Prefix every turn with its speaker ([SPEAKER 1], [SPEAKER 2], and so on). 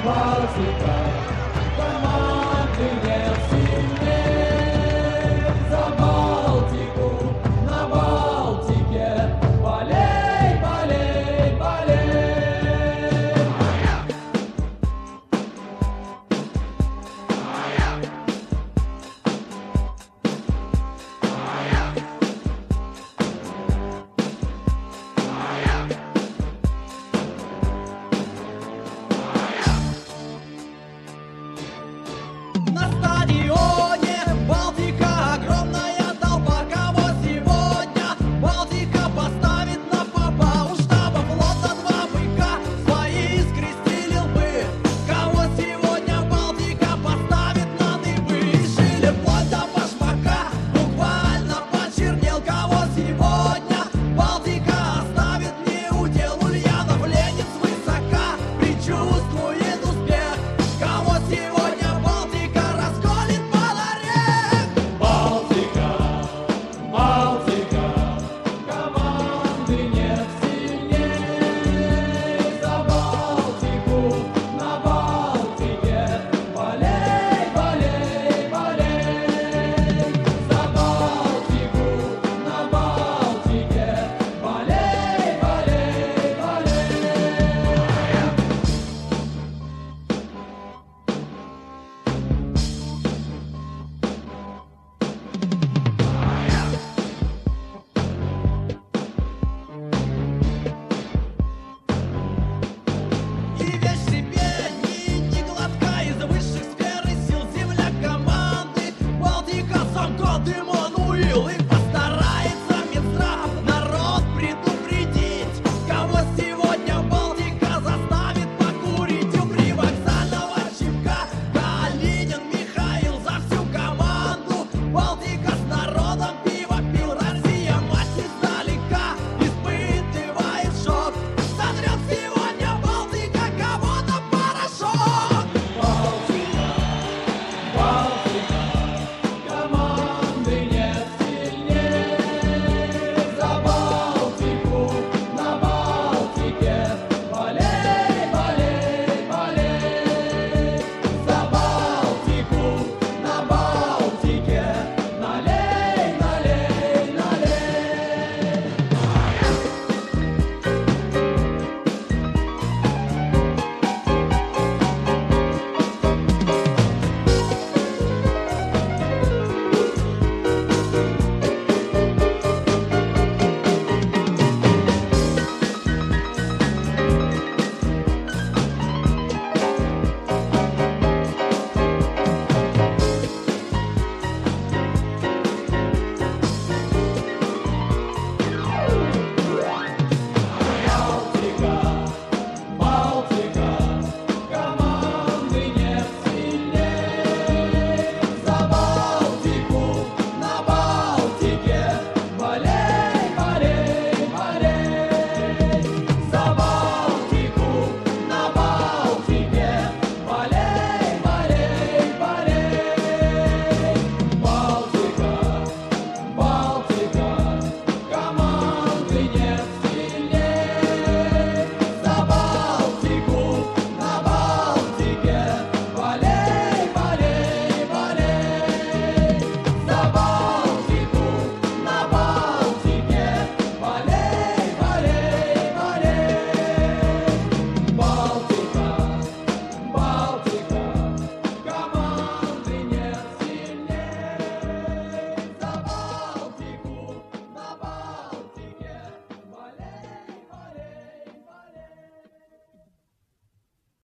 [SPEAKER 1] Балтика, команды нет сильней. За Балтику, на Балтике, болей, болей, болей.
[SPEAKER 2] На стадионе Балтика, огромная толпа. Кого сегодня Балтика поставит на попа? У штаба флота два быка свои скрестили лбы. Кого сегодня Балтика поставит на дыбы? Решили вплоть до башмака, буквально почернел. Кого сегодня Балтика оставит неудел? Ульянов, Ленин свысока предчувствует успех. Кого сегодня Балтика расколет под орех?
[SPEAKER 1] Балтика, Балтика, команды нет сильней. За Балтику, на Балтике, болей, болей, болей. За Балтику, на Балтике, болей, болей,
[SPEAKER 2] И вещь себе не гладка из высших сфер и сил. Земля команды Балтика, сам кот Эммануил. И